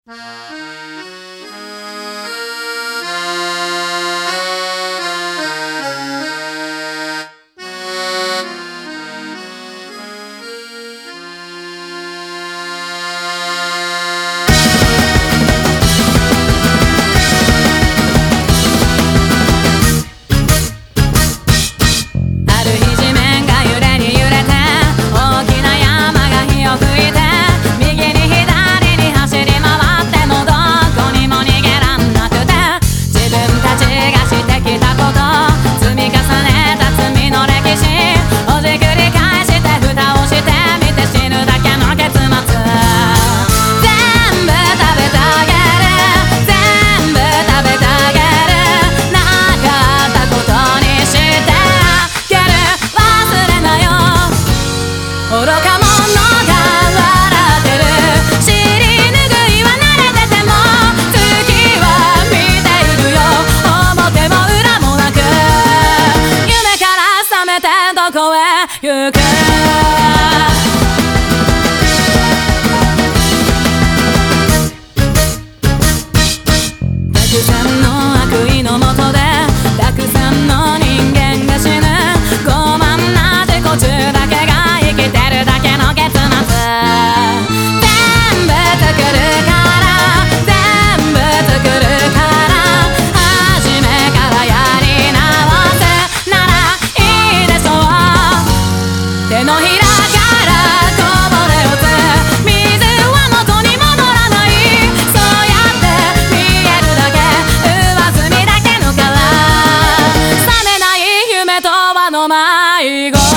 どこへ行くたくさんの悪意のもとでたくさんの人間が死ぬ傲慢な自己中だけが生きてるだけの結末全部作るから全部作るから初めからやり直すならいいでしょう手のひらからこぼれ落ち水は元に戻らないそうやって見えるだけ上澄みだけの殻覚めない夢とはの迷子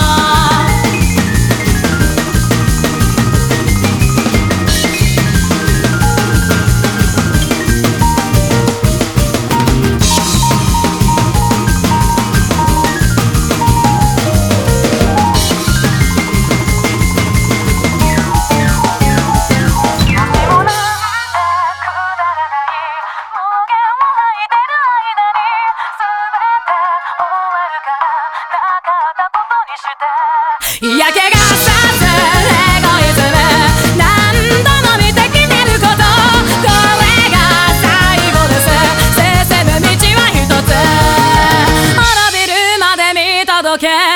嫌気がさすエゴイズム何度も見てきてることこれが最後です進む道は一つ滅びるまで見届け